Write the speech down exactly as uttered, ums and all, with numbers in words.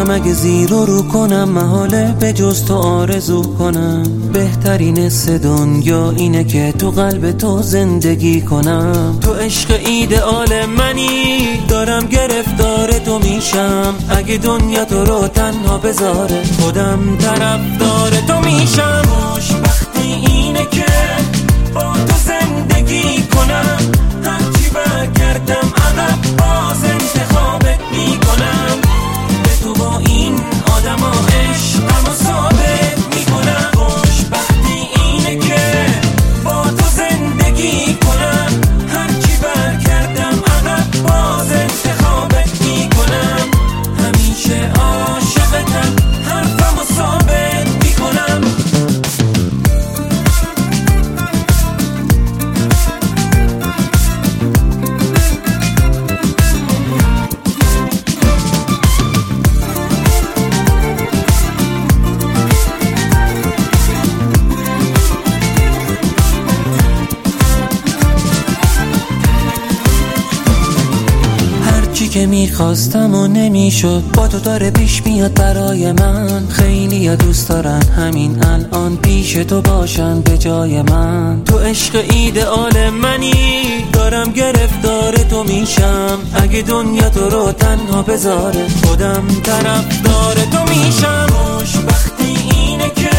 میشم اگه زیر و رو کنم، محاله به جز تو آرزو کنم. بهترین حس دنیا اینه که تو قلب تو زندگی کنم. تو عشق ایدئال منی، دارم گرفتار تو میشم. اگه دنیا تو رو تنها بذاره، خودم طرفدار تو میشم. خوشبختی اینه که با تو زندگی کنم. هرچی برگردم عقب باز انتخابت میکنم. به تو با این آدم ها عشقمو ثابت میکنم. خوشبختی اینه که با تو زندگی کنم. هرچی برگردم عقب باز انتخابت میکنم. همیشه عاشقتم، حرفمو ثابت میکنم. چی که میخواستم و نمیشد، با تو داره پیش میاد برای من. خیلی دوست دارن همین الان پیش تو باشن به جای من. تو عشق ایدئال منی، دارم گرفتار تو میشم. اگه دنیا تو رو تنها بذاره، خودم طرفدار تو میشم. خوشبختی اینه که